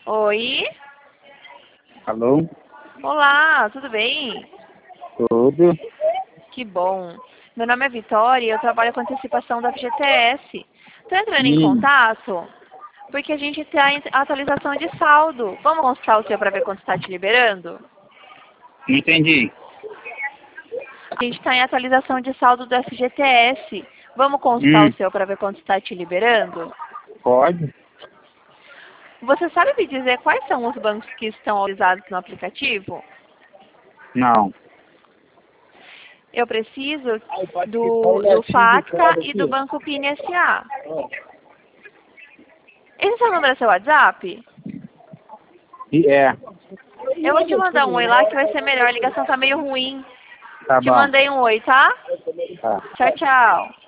Oi? Alô? Olá, tudo bem? Tudo? Que bom. Meu nome é Vitória e eu trabalho com antecipação da FGTS. Estou entrando em Sim. contato porque a gente tem a atualização de saldo. Vamos consultar o seu para ver quanto está te liberando? Não entendi. A gente está em atualização de saldo do FGTS. Vamos consultar o seu para ver quanto está te liberando? Pode? Você sabe me dizer quais são os bancos que estão autorizados no aplicativo? Não. Eu preciso do Facta e do Banco Pine SA. Esse seu número é seu WhatsApp? É. Eu vou te mandar um oi lá que vai ser melhor. A ligação tá meio ruim. Tá Te bom. mandei um oi, tá? Tá. Tchau, tchau.